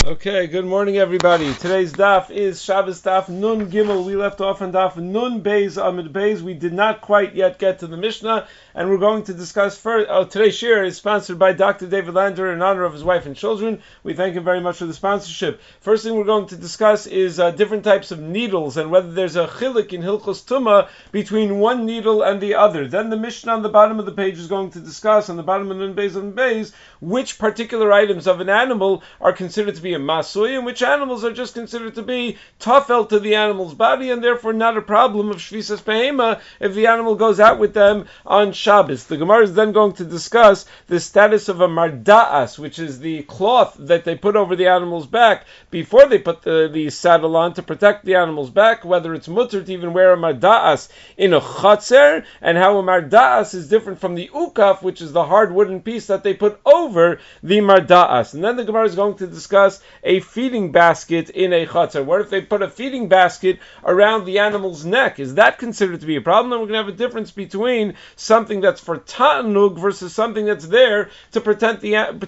Okay, good morning everybody. Today's daf is Shabbos daf Nun Gimel. We left off on daf Nun Beis Amid Beis. We did not quite yet get to the Mishnah, and we're going to discuss first. Today's shir is sponsored by Dr. David Lander in honor of his wife and children. We thank him very much for the sponsorship. First thing we're going to discuss is different types of needles and whether there's a chilik in Hilchos Tumah between one needle and the other. Then the Mishnah on the bottom of the page is going to discuss, on the bottom of Nun Beis Amid Beis, which particular items of an animal are considered to be a masui, and which animals are just considered to be tafel to the animal's body, and therefore not a problem of shvisas behema if the animal goes out with them on Shabbos. The Gemara is then going to discuss the status of a marda'as, which is the cloth that they put over the animal's back before they put the saddle on to protect the animal's back, whether it's mutter to even wear a marda'as in a chatzer, and how a marda'as is different from the ukaf, which is the hard wooden piece that they put over the marda'as. And then the Gemara is going to discuss a feeding basket in a chatzar. What if they put a feeding basket around the animal's neck? Is that considered to be a problem? Then we're going to have a difference between something that's for ta'anug versus something that's there to protect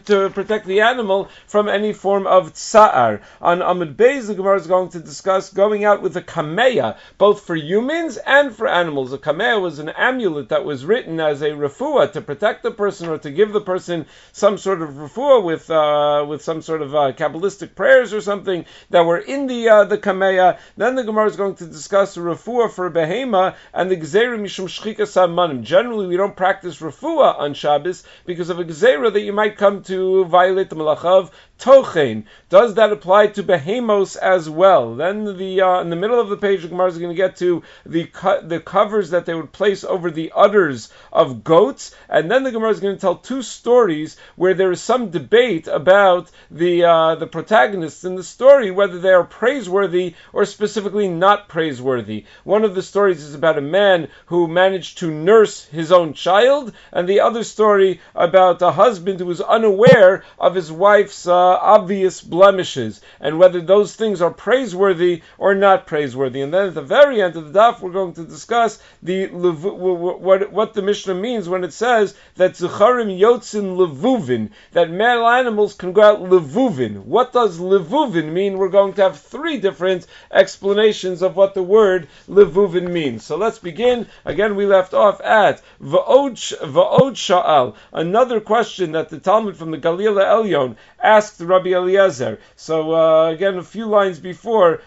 the animal from any form of tsa'ar. On Amud Beis, the Gemara is going to discuss going out with a kameya, both for humans and for animals. A kameya was an amulet that was written as a refuah to protect the person or to give the person some sort of refuah with some sort of Kabbalistic prayers or something that were in the kameya. Then the Gemara is going to discuss the refuah for behema and the gzeira mishum shchikas hamanim. Generally, we don't practice refuah on Shabbos because of a gzeira that you might come to violate the malachav tochen. Does that apply to behemos as well? Then in the middle of the page, the Gemara is going to get to the covers that they would place over the udders of goats, and then the Gemara is going to tell two stories where there is some debate about the protagonists in the story, whether they are praiseworthy or specifically not praiseworthy. One of the stories is about a man who managed to nurse his own child, and the other story about a husband who was unaware of his wife's obvious blemishes, and whether those things are praiseworthy or not praiseworthy. And then at the very end of the daf, we're going to discuss what the Mishnah means when it says that Zucharim Yotzin Levuvin, that male animals can go out Levuvin. What does Levuvin mean? We're going to have three different explanations of what the word Levuvin means. So let's begin. Again, we left off at Va'od Sha'al, another question that the Talmud from the Galila Elyon asked Rabbi Eliezer. So again, a few lines before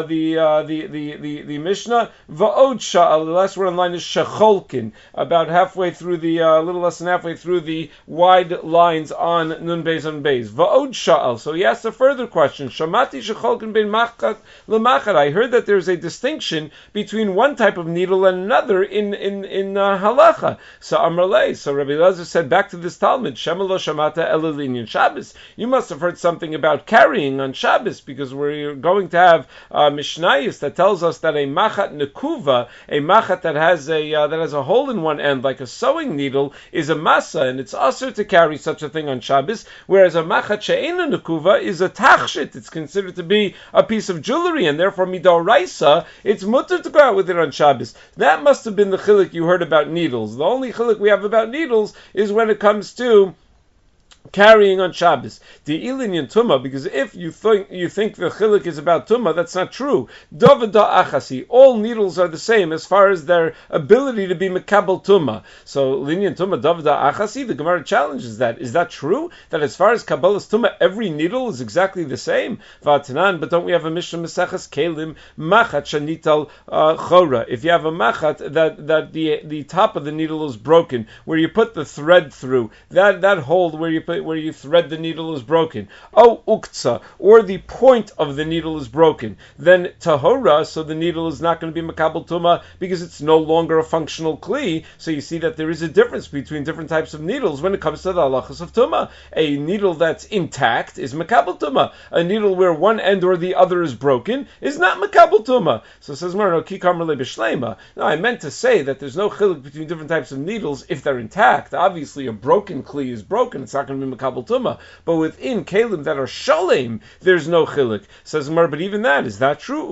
the Mishnah, Va'od Sha'al, the last word on line is Shecholkin, about halfway through the little less than halfway through the wide lines on Nun Beis on Beis. Va'od Sha'al. So he asked a further question. Shamati Shecholkin ben Machat leMachat. I heard that there's a distinction between one type of needle and another in halacha. So Amrlei. So Rabbi Eliezer said back to this Talmud, Shemalo Shamata Elilin Shabbos. You must have heard something about carrying on Shabbos, because we're going to have Mishnayos that tells us that a machat nekuva, a machat that has a hole in one end like a sewing needle, is a masa, and it's usher to carry such a thing on Shabbos. Whereas a machat she'ena nekuva is a tachshit; it's considered to be a piece of jewelry, and therefore midoraisa, it's mutter to go out with it on Shabbos. That must have been the chilik you heard about needles. The only chilik we have about needles is when it comes to carrying on Shabbos. The Ilinian Tumah, because if you think the chilik is about Tumah, that's not true. Davada achasi, all needles are the same as far as their ability to be mekabel Tumah. So Ilinian Tumah, Davada achasi, the Gemara challenges that. Is that true? That as far as Kabbalah's Tumah, every needle is exactly the same? Vatanan, but don't we have a Mishnah Mesechas Kelim, machat shanital chora. If you have a machat that the top of the needle is broken, where you put the thread through, that hole where you thread the needle is broken. Oh, uktsa, or the point of the needle is broken. Then tahora, so the needle is not going to be makabel tumah because it's no longer a functional kli. So you see that there is a difference between different types of needles when it comes to the halachas of tumah. A needle that's intact is makabel tumah. A needle where one end or the other is broken is not makabel tumah. So it says Marno kikam rele b'shleima. No, I meant to say that there's no chilik between different types of needles if they're intact. Obviously, a broken kli is broken. It's not going to be going to be makabel tuma. But within kelim that are shalem, there's no chilik. Says Gemara, but even that, is that true?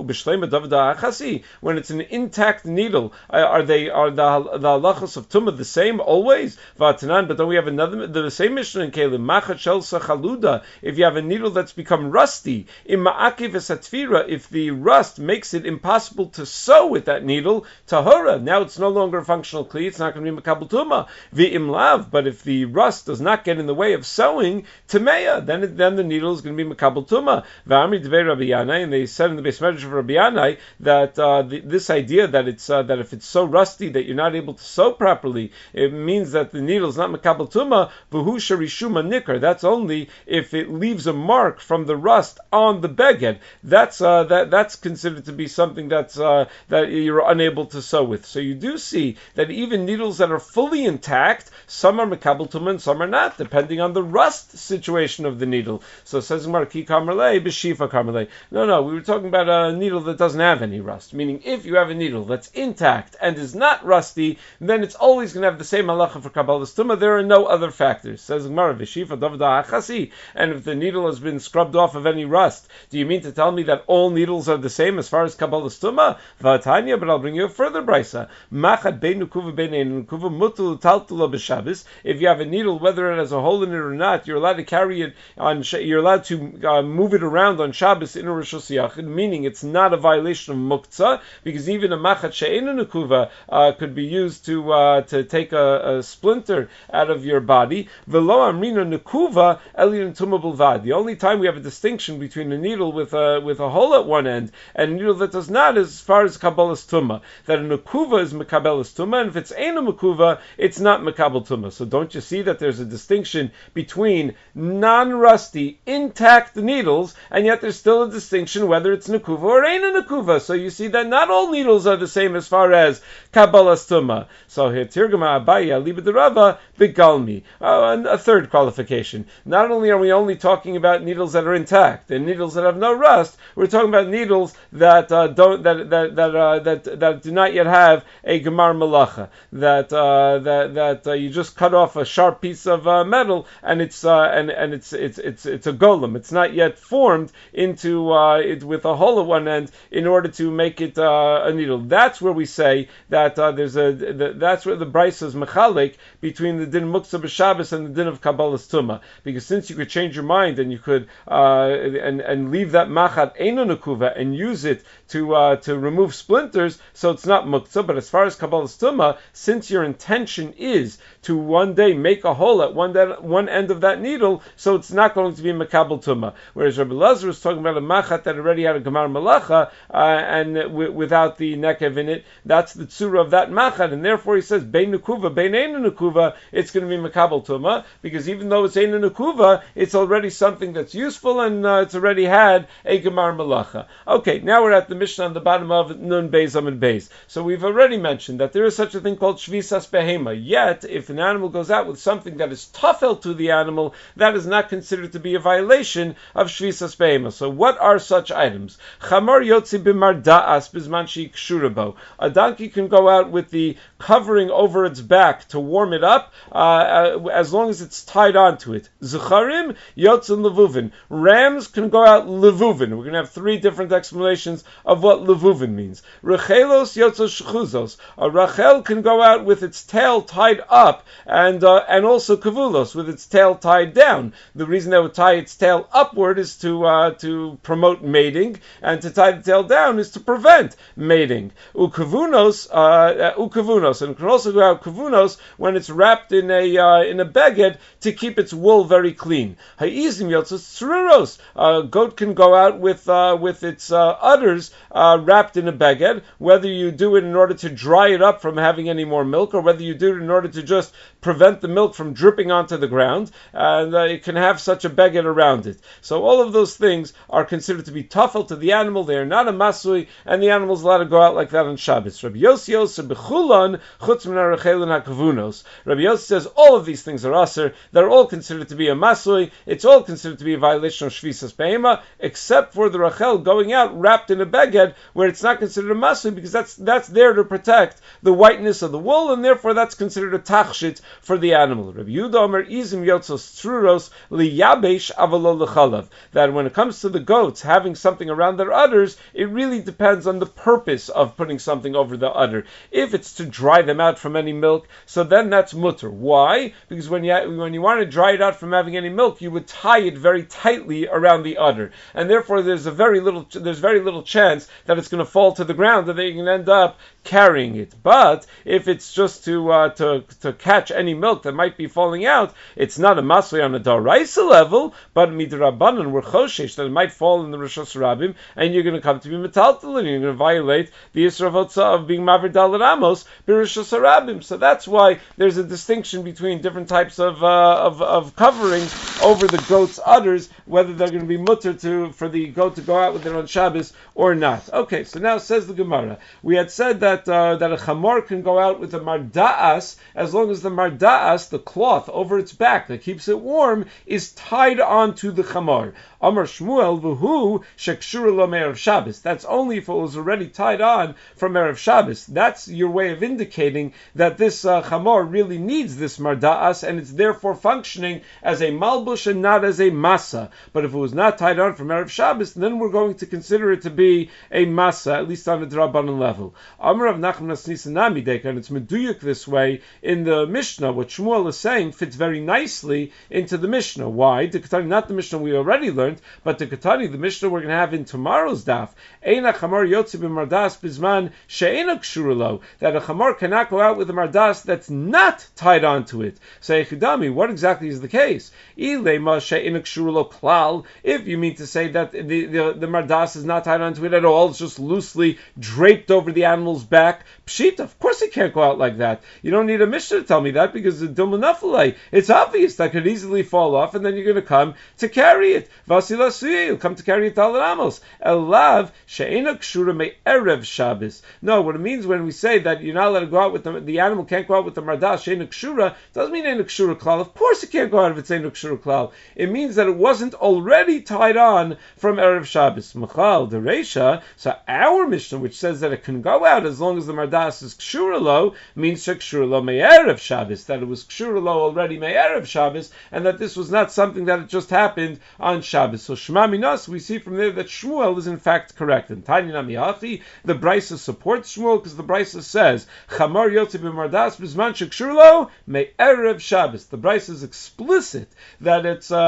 When it's an intact needle, are the halachos of tuma the same always? But then we have the same Mishnah in kelim, machat shel sachaluda. If you have a needle that's become rusty, if the rust makes it impossible to sew with that needle, tahora, now it's no longer a functional kli, it's not going to be makabel tuma. V'imlav, but if the rust does not get in the way of sewing, tameya, then the needle is going to be makabel tuma. V'amri devei Rabbi Yanai, and they said in the Beis Medrash of Rabbi Yanai that this idea that it's that if it's so rusty that you're not able to sew properly, it means that the needle is not makabel tuma. V'hu sharishuma nikar. That's only if it leaves a mark from the rust on the beged. That's considered to be something that you're unable to sew with. So you do see that even needles that are fully intact, some are makabel tuma and some are not, depending on the rust situation of the needle. So says Gemara, ki kamerle b'shifa kamerle. No, we were talking about a needle that doesn't have any rust. Meaning, if you have a needle that's intact and is not rusty, then it's always going to have the same halacha for kabbalas tuma. There are no other factors. Says Gemara, v'shifa davda achasi. And if the needle has been scrubbed off of any rust, do you mean to tell me that all needles are the same as far as kabbalas tuma? V'atanya, but I'll bring you a further brisa. Machad bein nukuva bein ein nukuva mutul taltula b'Shabbos. If you have a needle, whether it has a hole in it or not, you're allowed to carry it on. You're allowed to move it around on Shabbos in a Rosh Hashanah, meaning it's not a violation of muktzah, because even a machat she'ein nukuva could be used to take a splinter out of your body. V'lo amrina nukuva elyon tuma b'lvad. The only time we have a distinction between a needle with a hole at one end and a needle that does not is as far as kabbalas tuma. That a nukuva is mekabelas tuma, and if it's ein nukuva, it's not mekabel tuma. So don't you see that there's a distinction between non-rusty, intact needles, and yet there's still a distinction whether it's nukuva or ein nukuva. So you see that not all needles are the same as far as kabbalas tuma. So here, tirgama abaya liba derava begalmi. And a third qualification. Not only are we only talking about needles that are intact and needles that have no rust, we're talking about needles that do not yet have a gemar malacha. That you just cut off a sharp piece of metal and it's a golem. It's not yet formed into it with a hole at one end in order to make it a needle. That's where we say that that's where the brisa is mechalek between the din muktzah b'Shabbos and the din of kabbalas tuma. Because since you could change your mind and you could and leave that machat eino nukuva and use it to remove splinters, so it's not muktzah. But as far as kabbalas tuma, since your intention is to one day make a hole at one end of that needle, so it's not going to be makabel tuma. Whereas Rabbi Lazar was talking about a machat that already had a gemar malacha and without the nekev in it, that's the tzura of that machat, and therefore he says bein nukuva, bein ein nukuva, it's going to be makabel tuma, because even though it's ein nukuva, it's already something that's useful and it's already had a gemar malacha. Okay, now we're at the Mishnah on the bottom of Nun Beis Amud Beis. So we've already mentioned that there is such a thing called shvisas behema. Yet, if an animal goes out with something that is tafel to the animal, that is not considered to be a violation of shvisas behema. So what are such items? Chamar yotzi b'mar da'as bizman she'ikshurabo. A donkey can go out with the covering over its back to warm it up, as long as it's tied onto it. Zecharim yotzin levuvin. Rams can go out levuvin. We're going to have three different explanations of what levuvin means. Rechelos yotzos shchuzos. A rachel can go out with its tail tied up, and also kavulos with its tail tied down. The reason they would tie its tail upward is to promote mating, and to tie the tail down is to prevent mating. Ukavunos, and it can also go out kavunos when it's wrapped in a beged to keep its wool very clean. Ha'izim yotzos tzururos. A goat can go out with its udders wrapped in a beged, whether you do it in order to dry it up from having any more milk, or whether you do it in order to just prevent the milk from dripping onto the ground, and it can have such a beged around it. So all of those things are considered to be tafel to the animal. They are not a masui, and the animal is allowed to go out like that on Shabbos. Rabbi Yossi b'chulan chutz min harachelin hakavunos. Rabbi Yossi says all of these things are aser. They're all considered to be a masui. It's all considered to be a violation of shvisas behema, except for the rachel going out wrapped in a beged, where it's not considered a masui, because that's there to protect the whiteness of the wool, and therefore that's considered a tachshit for the animal. Rabbi Yehuda Omer izim Shum yotzos truros liyabesh avalo lechalav. That when it comes to the goats having something around their udders, it really depends on the purpose of putting something over the udder. If it's to dry them out from any milk, so then that's mutter. Why? Because when you want to dry it out from having any milk, you would tie it very tightly around the udder, and therefore there's very little chance that it's going to fall to the ground, that they can end up carrying it. But if it's just to catch any milk that might be falling out, it's not a masli on a daraisa level, but midrabanan we're choshesh that it might fall in the Rishos Rabbim, and you're going to come to be metaltal, and you're going to violate the Yisra Votza of being Maver Daled Amos b'Rishos Rabbim. So that's why there's a distinction between different types of covering over the goat's udders, whether they're going to be mutter for the goat to go out with it on Shabbos or not. Okay, so now says the Gemara. We had said that a chamor can go out with a marda'as as long as the marda'as, the cloth over its back that keeps it warm, is tied onto the chamor. Amar Shmuel v'hu shekshura lo me'erev Shabbos. That's only if it was already tied on from erev Shabbos. That's your way of indicating that this chamor really needs this marda'as, and it's therefore functioning as a malbush and not as a masa. But if it was not tied on from erev Shabbos, then we're going to consider it to be a masa, at least on a drabanan level. Amar of Nachman Asnisanami Deka, and it's meduyuk this way in the Mishnah. What Shmuel is saying fits very nicely into the Mishnah. Why? The Ketani, not the Mishnah we already learned, but the Ketani, the Mishnah we're going to have in tomorrow's daf. Eina chamar yotzi b'mardas bizman she'ena kshuralo. That a chamar cannot go out with a mardas that's not tied onto it. Say Chidami, what exactly is the case? Ilema she'ena kshuralo klal. If you mean to say that the mardas is not tied onto it at all, it's just loosely draped over the animal's back, pshita, of course it can't go out like that. You don't need a Mishnah to tell me that, because the Dilmanafalei, it's obvious that could easily fall off, and then you're going to come to carry it. Vasila suye, you'll come to carry it al ramos. Elav she'ena kshura me erev Shabbos. No, what it means when we say that you're not allowed to go out with the animal can't go out with the mardas she'ena kshura, doesn't mean ena kshura klal. Of course it can't go out if it's ena kshura klal. It means that it wasn't already tied on from erev Shabbos. Machal the Reisha. So our Mishnah, which says that it can go out as long as the mardas is kshura lo, means kshura lo me'erev Shabbos, that it was kshura lo already me'erev Shabbos, and that this was not something that it just happened on Shabbos. So Shema Minas, we see from there that Shmuel is in fact correct. And Tanya Namiachi, the Brisa supports Shmuel, because the Brisa says Chamar Yotzi b'mardas b'zman shekshura lo me'erev Shabbos. The Brisa is explicit that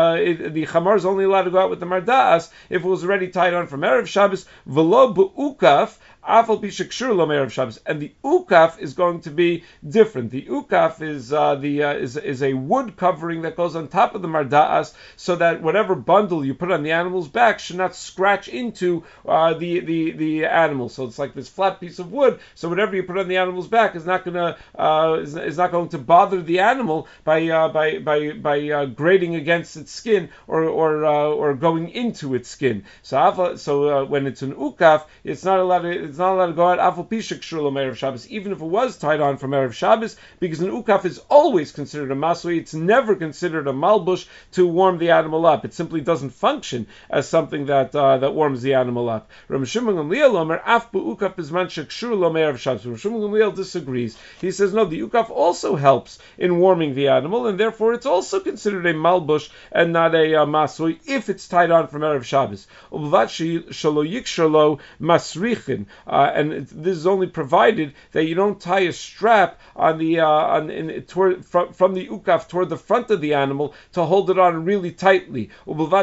the Chamar is only allowed to go out with the mardas if it was already tied on from erev Shabbos. V'lo bu'ukaf afal pi shekshura lo me'erev Shabbos. And the ukaf is going to be different. The ukaf is a wood covering that goes on top of the mardas, so that whatever bundle you put on the animal's back should not scratch into the animal. So it's like this flat piece of wood. So whatever you put on the animal's back is not going to bother the animal by grating against its skin or going into its skin. So when it's an ukaf, it's not allowed to go out afal pi shekshura lo me'erev Shabbos, even if it was tied on from erev Shabbos, because an ukaf is always considered a masui. It's never considered a malbush to warm the animal up. It simply doesn't function as something that warms the animal up. Rav Shimon Gamliel Omer af bu'ukaf bizman shekshura lo me'erev Shabbos. Rav Shimon Gamliel disagrees. He says no, the ukaf also helps in warming the animal, and therefore it's also considered a malbush and not a masui if it's tied on from erev Shabbos. U'b'vat shelo yikshalo masrichin. And this is only provided that you don't tie a strap on the from the ukaf toward the front of the animal to hold it on really tightly, or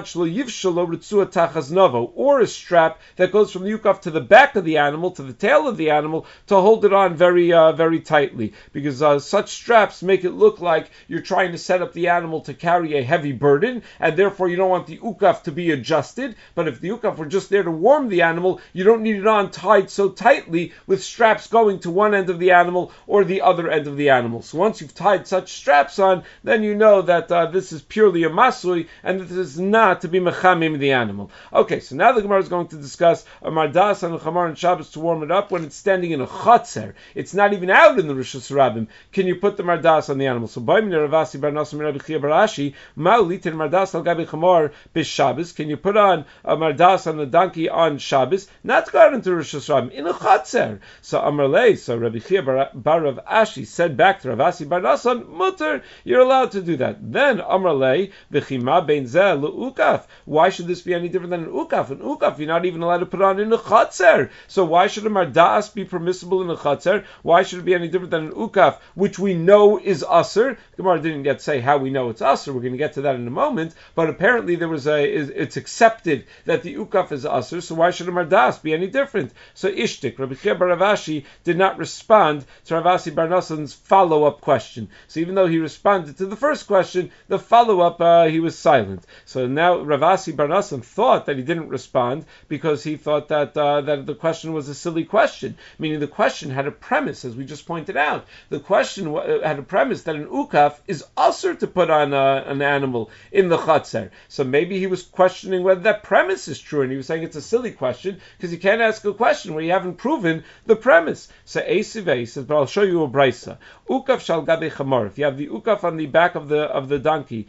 a strap that goes from the ukaf to the back of the animal, to the tail of the animal, to hold it on very very tightly, because such straps make it look like you're trying to set up the animal to carry a heavy burden, and therefore you don't want the ukaf to be adjusted. But if the ukaf were just there to warm the animal, you don't need it on tied so tightly with straps going to one end of the animal or the other end of the animal. So once you've tied such straps on, then you know that this is purely a masui, and that this is not to be mechamim the animal. Okay, so now the Gemara is going to discuss a mardas and a chamar and Shabbos to warm it up when it's standing in a chotzer. It's not even out in the Rishos Rabbim. Can you put the mardas on the animal? So by Ravasi bar Nasim Rabbi Chia Barashi, ma'ulitin mardas al gabi chamar b'Shabbos. Can you put on a mardas on the donkey on Shabbos? Not to go out into Rishos Mitzrayim in a chatzer. So Amarle, so Rabbi Chia bar Rav Ashi said back to Rav Asi bar Nasan, mutter, you're allowed to do that. Then Amarle, v'chima bein zeh le'ukaf. Why should this be any different than an ukaf? An ukaf, you're not even allowed to put on in a chatzer. So why should a mardas be permissible in a chatzer? Why should it be any different than an ukaf, which we know is aser? Gemara didn't yet say how we know it's aser. We're going to get to that in a moment. But apparently it's accepted that the ukaf is aser. So why should a mardas be any different? So ishtik, Rabbi Chia bar Rav Ashi did not respond to Rav Asi bar Nasan's follow-up question. So even though he responded to the first question, the follow-up he was silent. So now Rav Asi bar Nasan thought that he didn't respond because he thought that the question was a silly question, meaning the question had a premise, as we just pointed out. The question had a premise that an ukaf is aser to put on an animal in the chatzer. So maybe he was questioning whether that premise is true, and he was saying it's a silly question because you can't ask a question where you haven't proven the premise. So Eisiveh, he says, but I'll show you a brisa. Ukaf shal gabe chamor. If you have the ukaf on the back of the donkey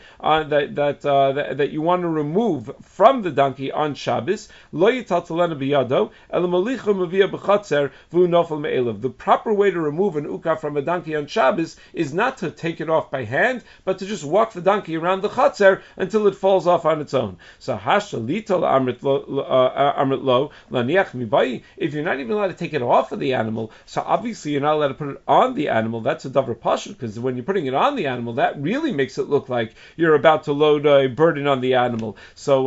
that you want to remove from the donkey on Shabbos, lo yitaltalena biyado el malicha mavia b'chatzer v'u nofel me'elav. The proper way to remove an ukaf from a donkey on Shabbos is not to take it off by hand, but to just walk the donkey around the chatzer until it falls off on its own. So hasha lital amrit lo laniach mibai. If you're not even allowed to take it off of the animal, so obviously you're not allowed to put it on the animal. That's a davar pashut, because when you're putting it on the animal, that really makes it look like you're about to load a burden on the animal. So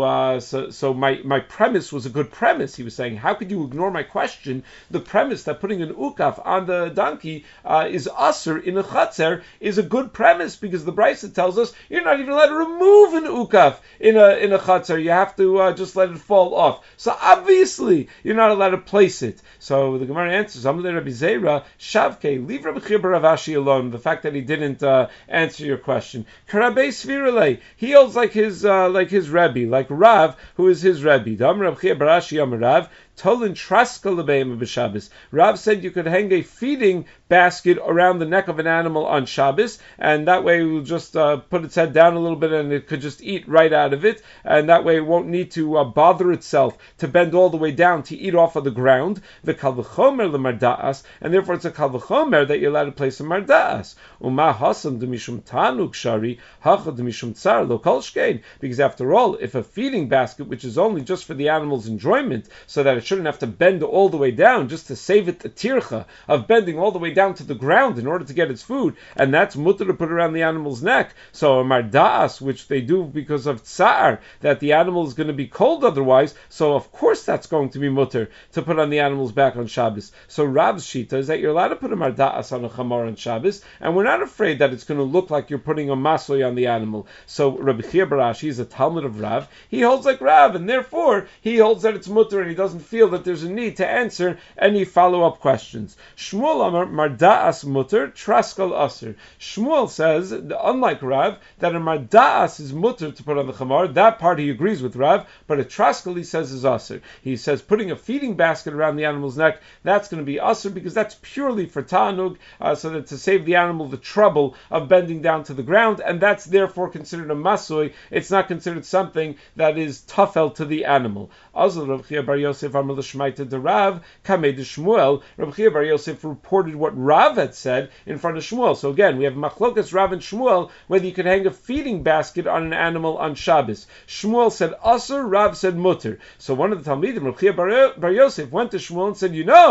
my premise was a good premise. He was saying, how could you ignore my question? The premise that putting an ukaf on the donkey is aser in a chatzer is a good premise, because the brisa tells us you're not even allowed to remove an ukaf in a chatzer. You have to just let it fall off. So obviously you're not allowed to place it. So the Gemara answers, Amalei Rabbi Zera, Shavke, leave Rabbi Chia bar Rav Ashi alone. The fact that he didn't answer your question. Karabei Svirele, he holds like his Rebbe, like Rav, who is his Rebbe. Dam Rabbi Chia bar Ashi Amar Rav, Tolin Traska Lebeim b'Shabbos. Rav said you could hang a feeding basket around the neck of an animal on Shabbos, and that way it will just put its head down a little bit and it could just eat right out of it, and that way it won't need to bother itself to bend all the way down to eat off of the ground. The kal v'chomer lemarda'as, and therefore it's a kal v'chomer that you're allowed to place a marda'as. Uma hasam demishum tanuk shari hacha demishum tsar lo kol shkein. Because after all, if a feeding basket, which is only just for the animal's enjoyment, so that it shouldn't have to bend all the way down just to save it the tircha of bending all the way down to the ground in order to get its food, and that's mutter to put around the animal's neck. So a marda'as, which they do because of tsar, that the animal is going to be cold otherwise, so of course that's going to be mutter to put on the animal's back on Shabbos. So Rav's shita is that you're allowed to put a marda'as on a chamor on Shabbos, and we're not afraid that it's going to look like you're putting a masoy on the animal. So Rabbi Chia bar Ashi is a Talmud of Rav. He holds like Rav, and therefore he holds that it's mutter, and he doesn't feel that there's a need to answer any follow-up questions. Shmuel Amar Marda'as mutter, Traskal aser. Shmuel says, unlike Rav, that a Marda'as is mutter to put on the chamar. That part he agrees with Rav, but a Traskal he says is aser. He says putting a feeding basket around the animal's neck, that's going to be aser, because that's purely for ta'anug, so that to save the animal the trouble of bending down to the ground, and that's therefore considered a masoy. It's not considered something that is tafel to the animal. Azal Rav Chia bar Yosef Amar l'shmaita de Rav kamei de Shmuel. Rav Chia bar Yosef reported what Rav had said in front of Shmuel. So again, we have machlokas Rav and Shmuel whether you could hang a feeding basket on an animal on Shabbos. Shmuel said aser, Rav said mutter. So one of the Talmidim, Rav Chia bar Yosef, went to Shmuel and said,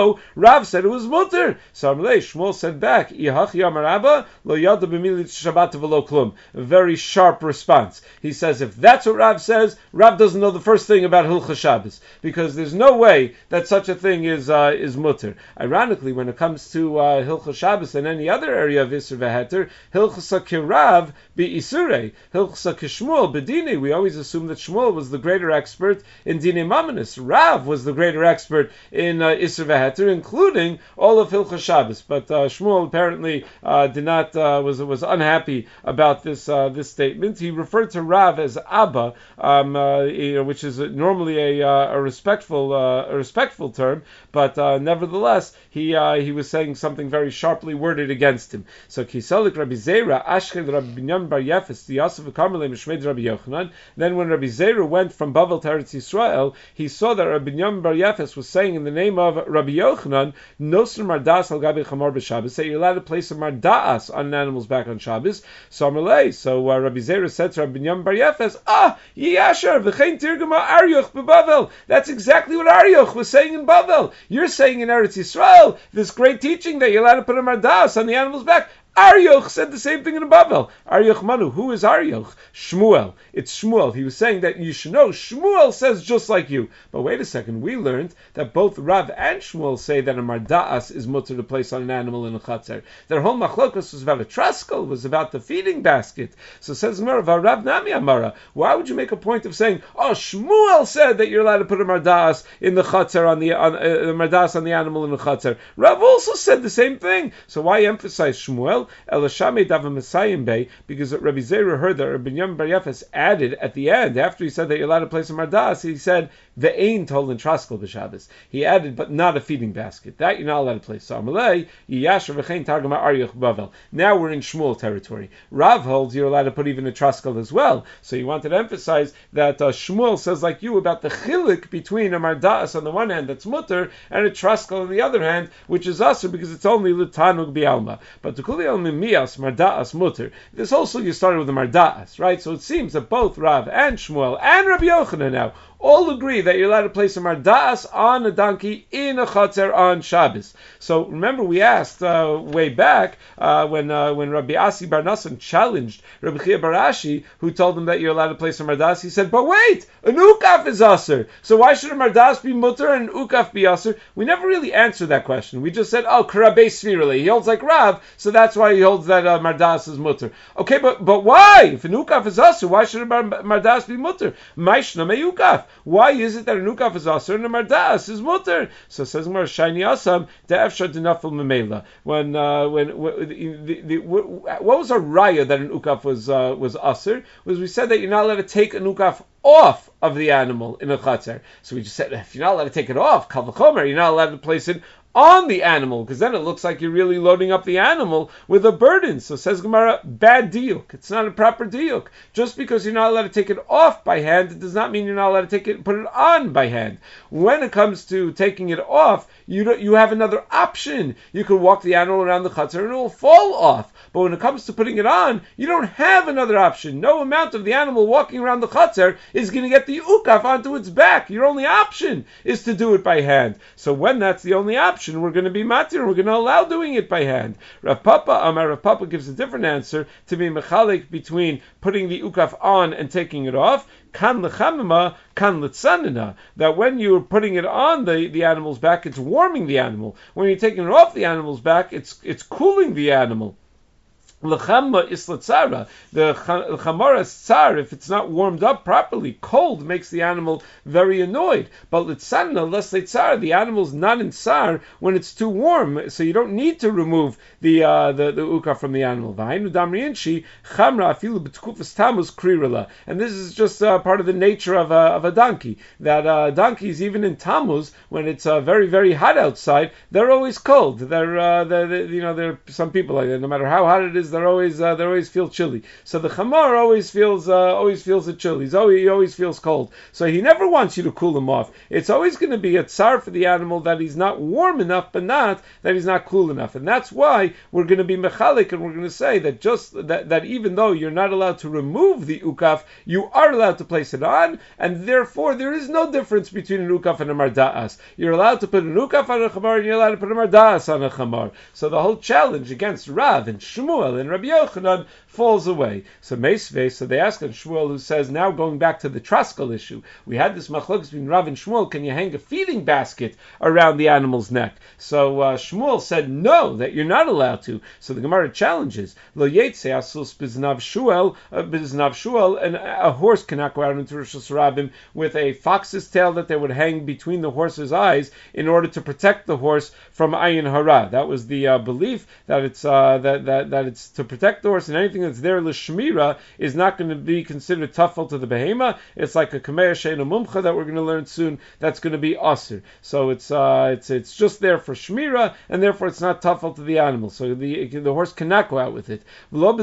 Rav said it was mutter. So Amalei, Shmuel said back, Ihachi Amar Abba lo yada b'milit Shabbat v'lo klum. A very sharp response. He says if that's what Rav says, Rav doesn't know the first thing about Hilchos Shabbos, because there's no way that such a thing is mutter. Ironically, when it comes to Hilchos Shabbos and any other area of Isser v'Heter, Hilchos Kirav be'Isurei, Hilchos Kishmuel b'Dinei, we always assume that Shmuel was the greater expert in Dinei Mamanis. Rav was the greater expert in Isser v'Heter, including all of Hilchos Shabbos. But Shmuel apparently was unhappy about this statement. He referred to Rav as Abba, which is normally a respectful a respectful term, but nevertheless, he was saying something very sharply worded against him. So Kiselik Rabbi Zera, Ashkel Rabbi Binyamin Bar Yefes, the Yosef Karmelei Mishmed Rabbi Yochanan. Then when Rabbi Zera went from Bavel to Eretz Yisrael, he saw that Rabbi Binyamin Bar Yefes was saying in the name of Rabbi Yochanan, Nosr Mardas al Gabi Chamor b'Shabbos, that you're allowed to place a Mardas on an animal's back on Shabbos. So Rabbi Zera said to Rabbi Binyamin Bar Yefes, Yiyashar v'chein tirgama Aryuch b'Bavel. That's exactly what Aryuch was saying in Bavel. You're saying in Eretz Yisrael, this great teaching that you're allowed to put a Mardas on the animal's back. Aryuch said the same thing in Bavel. Aryuch Manu. Who is Aryuch? Shmuel. It's Shmuel. He was saying that you should know. Shmuel says just like you. But wait a second. We learned that both Rav and Shmuel say that a Marda'as is mutter to place on an animal in a Chatzar. Their whole machlokas was about a traskel, was about the feeding basket. So says Gemara, Rav Nami Amara. Why would you make a point of saying, Shmuel said that you're allowed to put a Marda'as in the Chatzar, on the Marda'as on the animal in the Chatzar. Rav also said the same thing. So why emphasize Shmuel? Because Rabbi Zera heard that Rabbi Binyamin Bar Yefes added at the end, after he said that you're allowed to place a Mardas, he said, Ve'ein tolen traskel b'Shabbos. He added, but not a feeding basket. That you're not allowed to place. So Amalei, Yiyashar v'chein targama Aryuch Bavel. Now we're in Shmuel territory. Rav holds you're allowed to put even a traskel as well. So he wanted to emphasize that Shmuel says like you about the chilik between a Mardas on the one hand that's mutter, and a traskel on the other hand, which is asur because it's only l'tanug bi'alma. But to kuli Mimias, Mardas, Mutter. This also you started with the Mardas, right? So it seems that both Rav and Shmuel and Rabbi Yochanan now all agree that you're allowed to place a Mardas on a donkey in a Chatzar on Shabbos. So remember we asked way back when Rabbi Asi Bar Nassan challenged Rabbi Chia Bar Ashi, who told him that you're allowed to place a Mardas. He said, but wait, an Ukaf is Asr. So why should a Mardas be Mutter and an Ukaf be Asr? We never really answered that question. We just said, Karabei Svirali. He holds like Rav, so that's why he holds that Mardas is Mutter. Okay, but why? If an Ukaf is Asr, why should a Mardas be Mutter? Maishna me Ukaf. Why is it that a nukaf is asur and a mardas is mutter? So it says Gemara shiny asam de'efshar denafel memela. When what was a raya that an ukaf was asur? Was we said that you're not allowed to take a nukaf off of the animal in a chatzar. So we just said if you're not allowed to take it off, kal v'chomer, you're not allowed to place it on the animal, because then it looks like you're really loading up the animal with a burden. So says Gemara, bad diuk. It's not a proper diuk. Just because you're not allowed to take it off by hand, it does not mean you're not allowed to put it on by hand. When it comes to taking it off, you have another option. You can walk the animal around the chutzner and it will fall off. But when it comes to putting it on, you don't have another option. No amount of the animal walking around the chutzner is going to get the ukaf onto its back. Your only option is to do it by hand. So when that's the only option, we're going to be matir, we're going to allow doing it by hand. Rav Papa gives a different answer to be mechalik between putting the ukaf on and taking it off. Kan lechamima, kan letzanina. That when you're putting it on the animal's back, it's warming the animal. When you're taking it off the animal's back, it's cooling the animal. L'chamma is l'tzara. The chamara is tzar if it's not warmed up properly. Cold makes the animal very annoyed. But l'tzarna, less l'tzar, the animal's not in tzar when it's too warm. So you don't need to remove the ukaf from the animal. V'hainu damriinshi chamra afilu b'tkufas tammuz krirala. And this is just part of the nature of a donkey. That donkeys, even in Tammuz, when it's very very hot outside, they're always cold. They're some people like that. No matter how hot it is, they always feel chilly. So the chamar always feels it chilly. He always feels cold. So he never wants you to cool him off. It's always going to be a tsar for the animal that he's not warm enough, but not that he's not cool enough. And that's why we're going to be mechalik, and we're going to say that just that even though you're not allowed to remove the ukaf, you are allowed to place it on, and therefore there is no difference between an ukaf and a marda'as. You're allowed to put an ukaf on a chamar, and you're allowed to put a marda'as on a chamar. So the whole challenge against Rav and Shmuel and Rabbi Yochanan falls away. So Meisvei, so they ask on Shmuel, who says, now going back to the traskel issue, we had this machlokes between Rav and Shmuel, can you hang a feeding basket around the animal's neck? So Shmuel said no, that you're not allowed to. So the Gemara challenges, Lo yetze asus biznav shuel, and a horse cannot go out into Rosh Hashanah with a fox's tail that they would hang between the horse's eyes in order to protect the horse from ayin hara. That was the belief that it's that's to protect the horse, and anything that's there l'shmira is not going to be considered tafel to the behema. It's like a kameya she'ena mumcha that we're going to learn soon. That's going to be asir. So it's just there for shmira, and therefore it's not tafel to the animal. So the horse cannot go out with it. Nor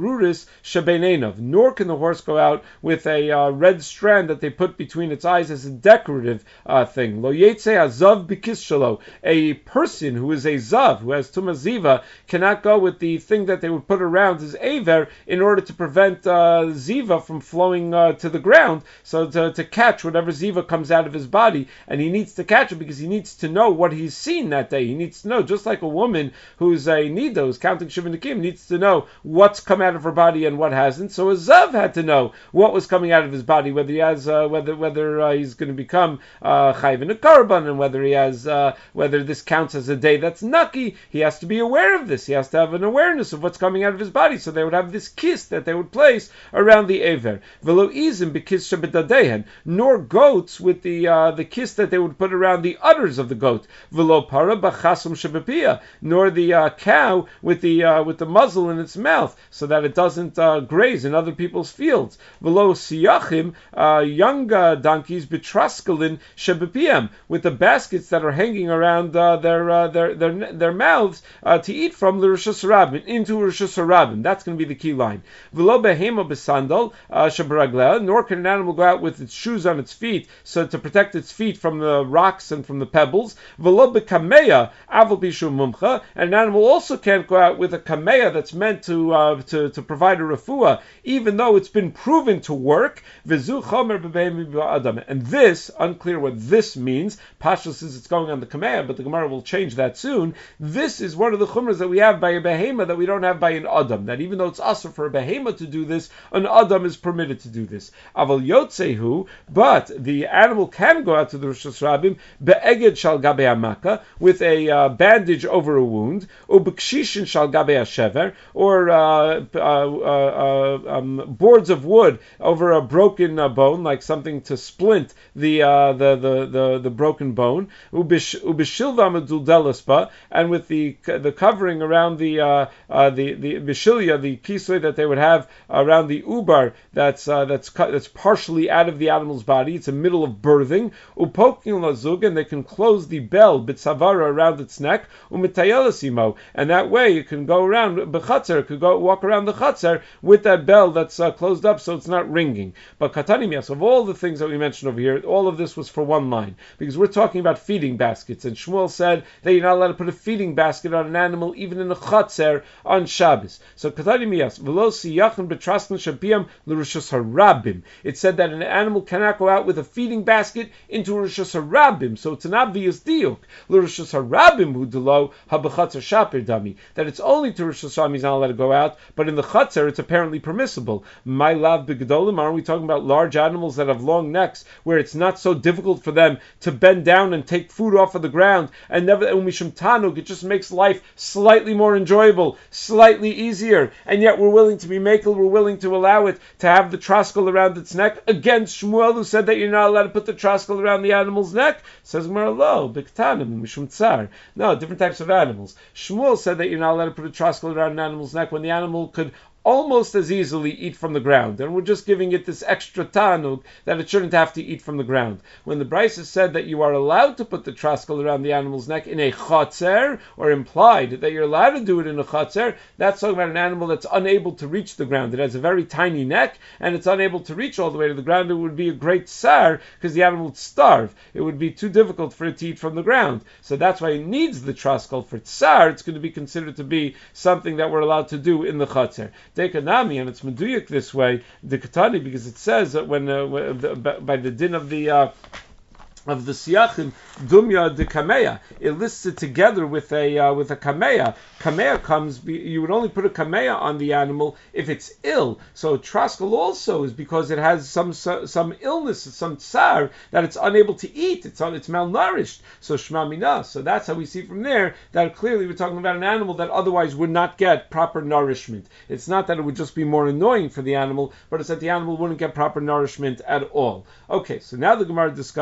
can the horse go out with a red strand that they put between its eyes as a decorative thing. Lo yetze hazav b'kis shalo. A person who is a zav, who has tumaziva, cannot go with the thing that they would put around his aver in order to prevent ziva from flowing to the ground, so to catch whatever ziva comes out of his body, and he needs to catch it because he needs to know what he's seen that day. He needs to know, just like a woman who's a nida, who's counting shivanikim, needs to know what's come out of her body and what hasn't. So a zav had to know what was coming out of his body, whether he has whether he's going to become chayv in a karban, and whether he has whether this counts as a day that's naki. He has to be aware of this. He has to have an awareness of what's coming out of his body. So they would have this kiss that they would place around the aver. Velo izim b'kiss shebedadehen, nor goats with the kiss that they would put around the udders of the goat. Velo para b'chasum shebepia, nor the cow with the muzzle in its mouth, so that it doesn't graze in other people's fields. Velo siyachim, young donkeys betraskalin shebepiam, with the baskets that are hanging around their mouths to eat from the Rosh Hashanah into Rosh Hashanah. That's going to be the key line. Velo behema besandal shebragleh, nor can an animal go out with its shoes on its feet, so to protect its feet from the rocks and from the pebbles. Velo bekameya aval bishu mumcha, and an animal also can't go out with a kameya that's meant to provide a refuah, even though it's been proven to work. Vizu chomer b'beim b'adam, and this, unclear what this means. Pashas says it's going on the kameya, but the Gemara will change that soon. This is one of the chumras that we have by a behema that we don't have by an adam. That even though it's asur for a behema to do this, an adam is permitted to do this. Aval yotzehu, but the animal can go out to the Rosh Hashanah be'eged shal gabe amaka, with a bandage over a wound, or b'kshishin shal gabe shever, or boards of wood over a broken bone, like something to splint the broken bone, ubishilva meduldelispa, and with the covering around the bishilya, the kisui that they would have around the ubar that's partially out of the animal's body. It's a middle of birthing. Upokin lazug, and they can close the bell bitsavara around its neck. Umitayelasimo, and that way you can go around bechatzer, could go walk around the chatzer with that bell that's closed up, so it's not ringing. But katanimias, of all the things that we mentioned over here, all of this was for one line, because we're talking about feeding baskets, and Shmuel said that you're not allowed to put a feeding basket on an animal, even in a chatzer on Shabbos. So katanimias v'lo siyachin betraskin shabiam l'rishus harabim. It said that an animal cannot go out with a feeding basket into rishus harabim. So it's an obvious diuk. L'rishus harabim hu delo habachatzer shaper dami. That it's only to rishus harabim he's not allowed to go out, but in the chatzer it's apparently permissible. My lav b'gedolim, aren't we talking about large animals that have long necks, where it's not so difficult for them to bend down and take food off of the ground, and never umishum tanuk, it just makes life slightly more enjoyable, slightly easier, and yet we're willing to be makel, we're willing to allow it to have the traskel around its neck, against Shmuel, who said that you're not allowed to put the traskel around the animal's neck. Says Gemara, lo, b'ktanim, mishum tsar. No, different types of animals. Shmuel said that you're not allowed to put a traskel around an animal's neck when the animal could almost as easily eat from the ground, and we're just giving it this extra tanug that it shouldn't have to eat from the ground. When the Brisa said that you are allowed to put the traskel around the animal's neck in a chatzer, or implied that you're allowed to do it in a chatzer, that's talking about an animal that's unable to reach the ground. It has a very tiny neck, and it's unable to reach all the way to the ground. It would be a great tsar, because the animal would starve. It would be too difficult for it to eat from the ground. So that's why it needs the traskel. For tsar, it's going to be considered to be something that we're allowed to do in the chatzer. Dekanami, and it's meduyik this way, the katani, because it says that when by the din of the siyachim, dumya de kameya, it lists it together with a kameya. Kameya comes, you would only put a kameya on the animal if it's ill. So traskel also is because it has some illness, some tsar, that it's unable to eat, it's malnourished. So shma mina. So that's how we see from there that clearly we're talking about an animal that otherwise would not get proper nourishment. It's not that it would just be more annoying for the animal, but it's that the animal wouldn't get proper nourishment at all. Okay, so now the Gemara discusses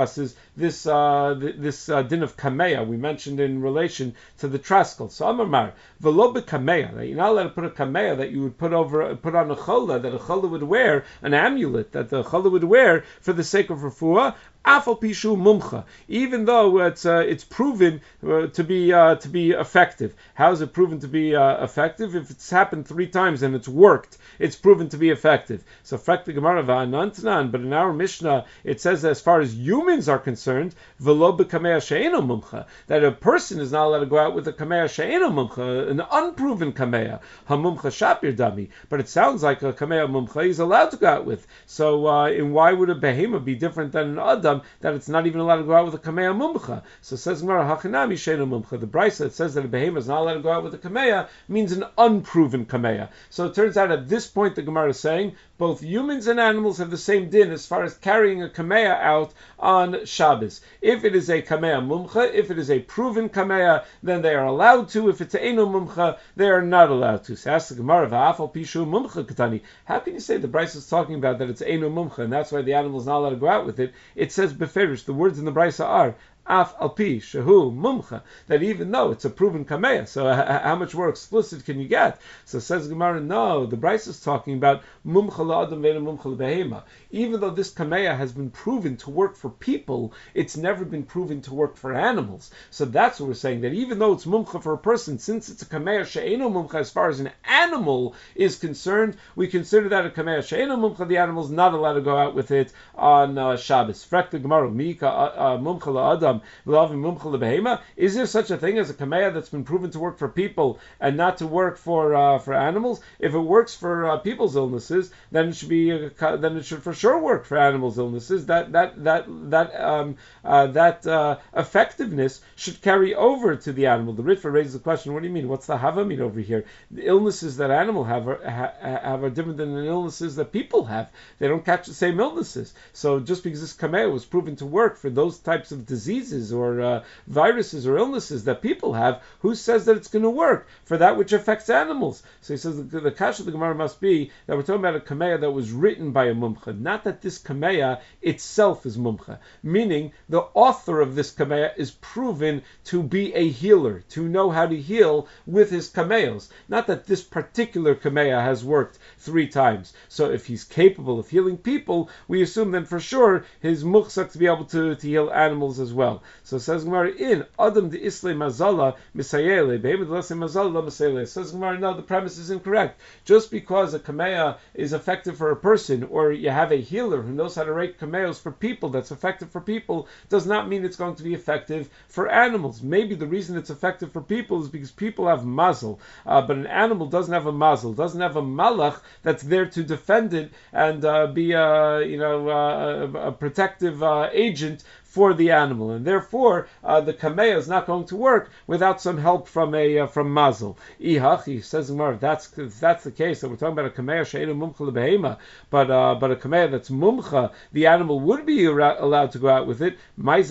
this din of kameya we mentioned in relation to the traskel. So Amar v'lo b'kameya, that you're not allowed to put a kameya that you would put on a chola, that a chola would wear, an amulet that the chola would wear for the sake of refuah. Afal pishu mumcha, even though it's proven to be effective. How is it proven to be effective? If it's happened 3 times and it's worked, it's proven to be effective. So frak the Gemara va'anantanan, but in our Mishnah it says that as far as humans are concerned, v'lo b'kameya she'eno mumcha, that a person is not allowed to go out with a kameya she'eno mumcha, an unproven kameya, hamumcha shapir dami. But it sounds like a kameya mumcha he's allowed to go out with. So and why would a behema be different than an adam, that it's not even allowed to go out with a kameya mumcha? So says Gemara hachanami she'eno mumcha. The brisa that says that a behema is not allowed to go out with a kameya means an unproven kameya. So it turns out at this point the Gemara is saying both humans and animals have the same din as far as carrying a kameya out on Shabbos. If it is a kameya mumcha, if it is a proven kameya, then they are allowed to. If it's eno mumcha, they are not allowed to. So ask the Gemara, v'afal pishu mumcha katani. How can you say the Brisa is talking about that it's eno mumcha and that's why the animal is not allowed to go out with it? It says beferish. The words in the Brisa are af alpi shehu mumcha, that even though it's a proven kameya, so how much more explicit can you get? So says Gemara, no, the Brisa is talking about mumcha la'adam ve'ena mumcha l'behema. Even though this kameya has been proven to work for people, it's never been proven to work for animals. So that's what we're saying, that even though it's mumcha for a person, since it's a kameya she'eno mumcha as far as an animal is concerned, we consider that a kameya she'eno mumcha, the animal's not allowed to go out with it on Shabbos. Frak the Gemara, mika mumcha la'adam v'lavim mumcha l'behema. Is there such a thing as a kameya that's been proven to work for people and not to work for animals? If it works for people's illnesses, then it should be then it should for sure work for animals' illnesses. That effectiveness should carry over to the animal. The Ritva raises the question: what do you mean? What's the havamid over here? The illnesses that animals have are different than the illnesses that people have. They don't catch the same illnesses. So just because this kameya was proven to work for those types of diseases or viruses or illnesses that people have, who says that it's going to work for that which affects animals? So he says the kasha of the Gemara must be that we're talking about a kameya that was written by a mumcha, not that this kameya itself is mumcha, meaning the author of this kameya is proven to be a healer, to know how to heal with his kameyos, not that this particular kameya has worked 3 times. So if he's capable of healing people, we assume then for sure his muchzak to be able to heal animals as well. So it says Gemara, in Adam de Isle Mazala Misayele, Behemoth Lase Mazala Misayele. Says Gemara, no, the premise is incorrect. Just because a kameya is effective for a person, or you have a healer who knows how to write kameyos for people that's effective for people, does not mean it's going to be effective for animals. Maybe the reason it's effective for people is because people have mazel, but an animal doesn't have a mazel, doesn't have a malach that's there to defend it and be a protective agent for the animal, and therefore the kameya is not going to work without some help from mazel. Ihachi says Gemara, if that's the case, that we're talking about a kameya she'enu mumcha lebehema, but a kameya that's mumcha, the animal would be allowed to go out with it. Why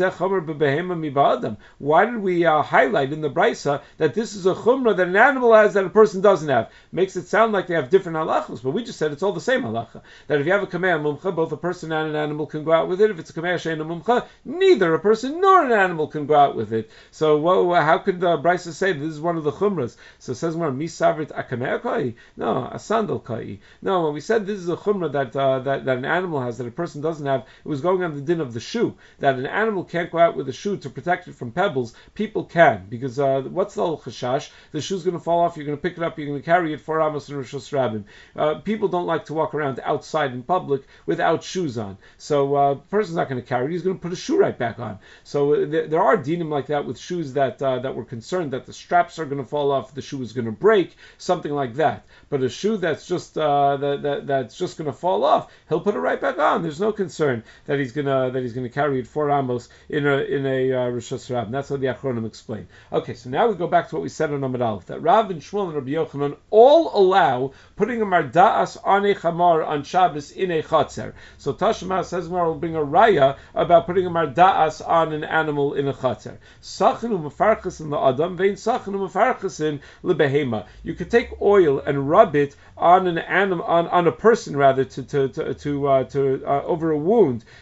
did we highlight in the brisa that this is a chumrah that an animal has that a person doesn't have? Makes it sound like they have different halachas, but we just said it's all the same halacha. That if you have a kameya mumcha, both a person and an animal can go out with it. If it's a kameya she'enu mumcha, neither a person nor an animal can go out with it. So how could the Brisa say this is one of the chumras? So it says more misavrit akameya kai? No, a sandal kai. No, when we said this is a chumra that an animal has that a person doesn't have, it was going on the din of the shoe, that an animal can't go out with a shoe to protect it from pebbles. People can, because what's the chashash? The shoe's going to fall off, you're going to pick it up, you're going to carry it 4 amos in Rosh Hashanah. People don't like to walk around outside in public without shoes on. So a person's not going to carry it, he's going to put a shoe right back on. So there are dinim like that with shoes that were concerned that the straps are going to fall off, the shoe is going to break, something like that. But a shoe that's just that's just going to fall off, he'll put it right back on. There's no concern that he's going to carry it 4 amos in a Rosh Hashanah. That's what the Achronim explain. Okay, so now we go back to what we said on Amud Aleph, that Rav and Shmuel and Rabbi Yochanan all allow putting a marda'as on a chamar on Shabbos in a chatzer. So Tashma says we'll bring a raya about putting a marda'as on an animal in a chatzer. Sachnu mefarchas in the adam, vein sachnu mefarchas in lebehema. You could take oil and rub it on an animal, on a person rather, to over a wound,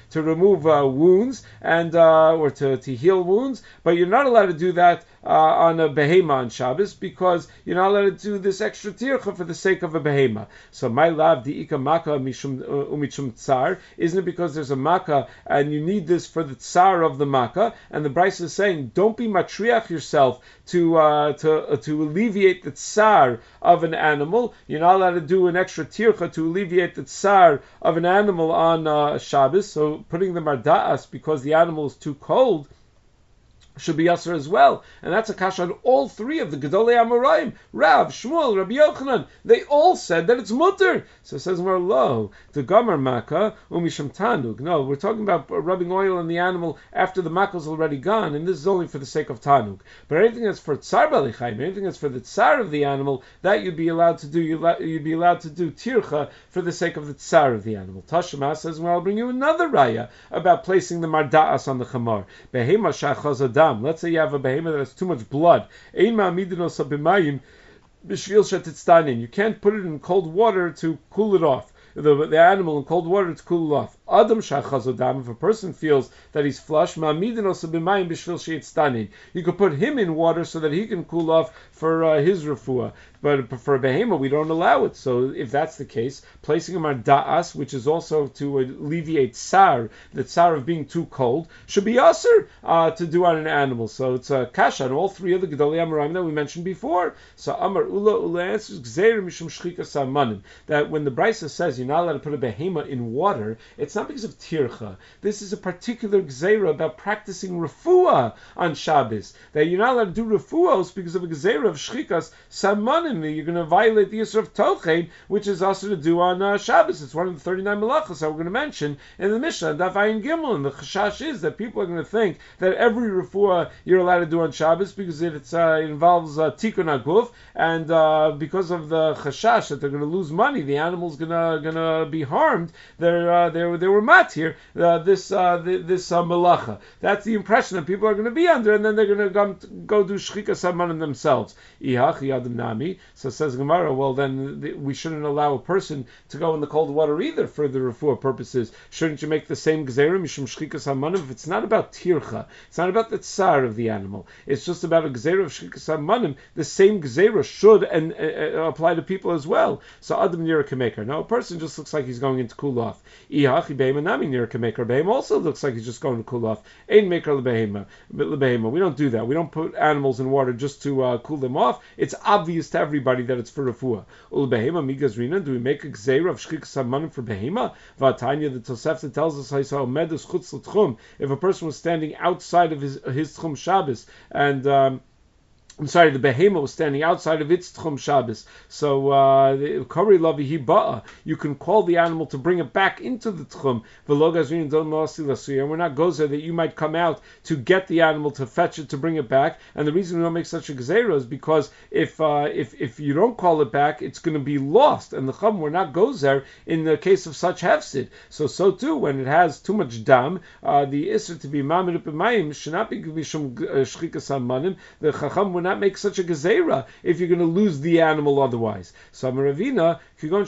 to remove wounds and or to heal wounds, but you're not allowed to do that on a behema on Shabbos because you're not allowed to do this extra tircha for the sake of a behema. So my love, the ika maka umichum tsar, isn't it because there's a maka and you need this for the tsar of the maka? And the Bryce is saying, don't be matriach yourself to alleviate the tsar of an animal. You're not allowed to do an extra tircha to alleviate the tsar of an animal on Shabbos. So putting the marda'as because the animal is too cold should be Yasser as well. And that's a kasha on all three of the Gedolei Amoraim. Rav, Shmuel, Rabbi Yochanan. They all said that it's mutter. So it says more low. The Gomer Maka, Umisham Tanug. No, we're talking about rubbing oil on the animal after the Maka is already gone, and this is only for the sake of Tanug. But anything that's for Tsar Balichaim, anything that's for the Tsar of the animal, that you'd be allowed to do, you'd be allowed to do Tircha for the sake of the Tsar of the animal. Tashema says, well, I'll bring you another raya about placing the Marda'as on the Chamar. Behema Shachazadam. Let's say you have a behemoth that has too much blood. You can't put it in cold water to cool it off. The animal in cold water to cool it off. Adam shachazodam. If a person feels that he's flush, you could put him in water so that he can cool off for his refuah. But for a behemoth, we don't allow it. So if that's the case, placing him on da'as, which is also to alleviate tsar, the tsar of being too cold, should be aser to do on an animal. So it's a kasha on all three of the Gedolei Amoraim that we mentioned before. So Amar Ula answers Gzeir Mishum Shchika Samanim, that when the Brisa says you're not allowed to put a behemoth in water, it's not because of tircha. This is a particular gzeira about practicing refuah on Shabbos. That you're not allowed to do refuahs because of a gzeira of shchikas samanim. You're going to violate the Yisr of Tochein, which is also to do on Shabbos. It's one of the 39 malachas that we're going to mention in the Mishnah, Daf Ayin Gimel. And the chashash is that people are going to think that every refuah you're allowed to do on Shabbos because it involves tikkun aguf, and because of the chashash that they're going to lose money, the animal's going to be harmed. They were mat here. This malacha. That's the impression that people are going to be under, and then they're going to go do shchika samanim themselves. So says Gemara, well then we shouldn't allow a person to go in the cold water either for the refuah purposes. Shouldn't you make the same gzeira mishum shchikas hamanim? If it's not about tircha, it's not about the tsar of the animal, it's just about a gzeira of shchikas hamanim, the same gzeira should and apply to people as well. So adam nira kameker. Now a person just looks like he's going in to cool off. Ihachi behema nami nira kameker. Behema also looks like he's just going to cool off. Ein maker lebehema. We don't do that. We don't put animals in water just to cool them off. It's obvious to everybody that it's for refuah. Ul behema migazrina. Do we make a gzeira of shchikas hamanim for behema? Vatanya, the Tosefta tells us if a person was standing outside of his tchum Shabbos and the behemoth was standing outside of its tchum Shabbos. So, kori lavi hiba'a, you can call the animal to bring it back into the tchum. And we're not gozer that you might come out to get the animal to fetch it to bring it back. And the reason we don't make such a gzeira is because if you don't call it back, it's going to be lost. And the chum, we're not gozer in the case of such hefsid. So too, when it has too much dam, the isra to be mamid b'mayim should not be mishum shchikas hamanim. The chacham will not make such a gezeira if you're going to lose the animal otherwise. So Maravina,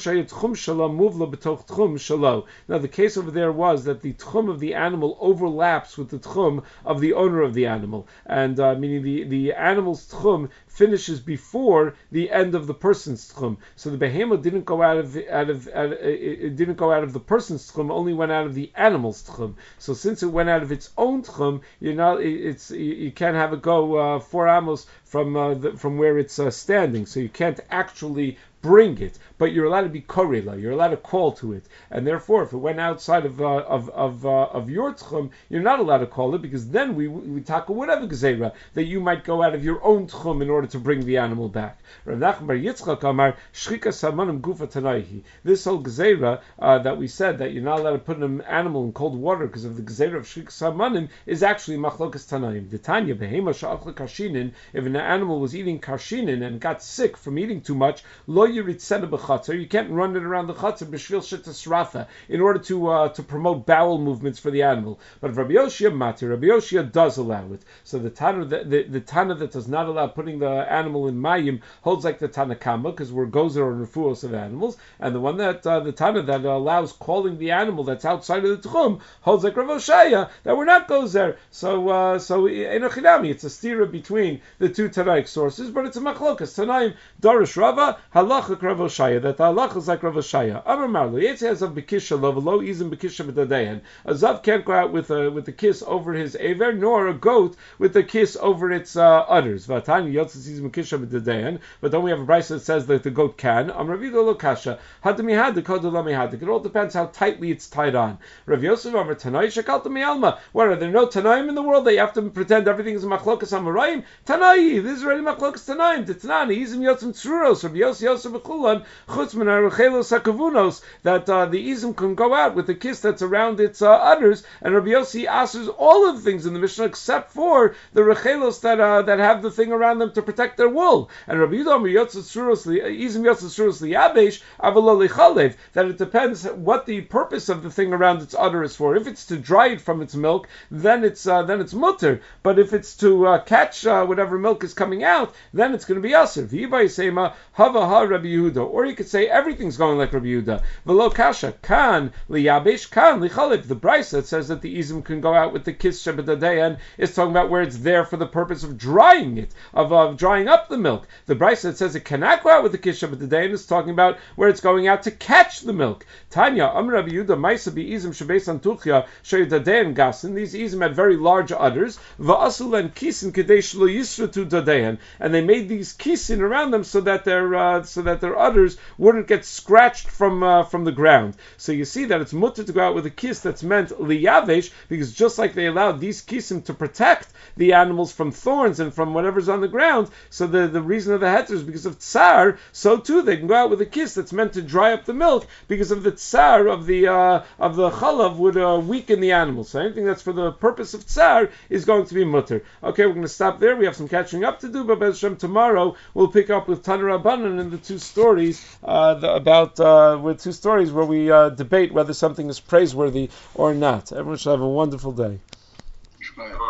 now the case over there was that the tchum of the animal overlaps with the tchum of the owner of the animal, and meaning the animal's tchum finishes before the end of the person's tchum. So the behemoth didn't go out of the person's tchum, only went out of the animal's tchum. So since it went out of its own tchum, you can't have it go 4 amos from where it's standing. So you can't actually bring it, but you're allowed to be korela, you're allowed to call to it, and therefore, if it went outside of your tchum, you're not allowed to call it, because then we tackle whatever gzeira that you might go out of your own tchum in order to bring the animal back. Rav Nachman bar Yitzchak Amar shchikas hamanim gufa tanaihi. This whole gzeira that we said that you're not allowed to put an animal in cold water because of the gzeira of shchikas hamanim is actually machlokas tanaim. The Tanya behema sha'achla karshinin. If an animal was eating karshinin and got sick from eating too much, lo You can't run it around the chatzar b'shvil shetasrafa in order to promote bowel movements for the animal. But Rabbi Yoshia Mati, Rabbi Yoshia does allow it. So the Tana that does not allow putting the animal in mayim holds like the Tana Kama, because we're gozer or refuos of animals, and the one that the Tana that allows calling the animal that's outside of the tchum holds like Rav Oshaya that we're not gozer. So in a chidami, it's a stira between the two Tanaic sources, but it's a machlokas. Tanaim Darish Rava halacha Rav Oshaya, that the halacha is like Rav Oshaya. Amar Marlo Yetzi Azav Bekisha Lo Izim Bekisha B'Dadeyan. A zav can't go out with the kiss over his aver, nor a goat with the kiss over its udders. But then we have a brayso that says that the goat can. It all depends how tightly it's tied on. Rav Yosef Amar Tanai Shakalta Mialma. What, are there no Tanaim in the world that you have to pretend everything is a machlokas amarayim? Tanai, this is already machlokas Tanaim. Titnani, Izim Yotzim Tzuros, Rav Yosef Bechulan, Chutzman Aruchelos Sakavunos, that the Izim can go out with the kiss that's around its udders, and Rabbi Yossi answers all of the things in the Mishnah except for the rechelos that have the thing around them to protect their wool. And Rabbi Yudah that it depends what the purpose of the thing around its udder is for. If it's to dry it from its milk, then it's mutter. But if it's to catch whatever milk is coming out, then it's going to be aser. Or you could say everything's going like Rabbi Yehuda. V'lo kasha kan liyabesh kan lichalif. The brayso that says that the izim can go out with the kiss shebedadayan is talking about where it's there for the purpose of drying it, of drying up the milk. The brayso that says it cannot go out with the kiss shebedadayan is talking about where it's going out to catch the milk. Tanya Amar Rabbi Yehuda Maisa bi izim shebeis antuchya sheyudadayan gasin. These izim had very large udders. Va'asulen kisin kadesh lo yisratu dadayan, and they made these kisin around them so that their udders wouldn't get scratched from the ground. So you see that it's mutter to go out with a kiss that's meant liyavesh, because just like they allowed these kisim to protect the animals from thorns and from whatever's on the ground, so the reason of the heter is because of tsar, so too they can go out with a kiss that's meant to dry up the milk, because of the tsar of the chalav would weaken the animals. So anything that's for the purpose of tsar is going to be mutter. Okay, we're going to stop there. We have some catching up to do, but Bez Hashem, tomorrow we'll pick up with Tana Rabbanan and the two stories with two stories where we debate whether something is praiseworthy or not. Everyone should have a wonderful day.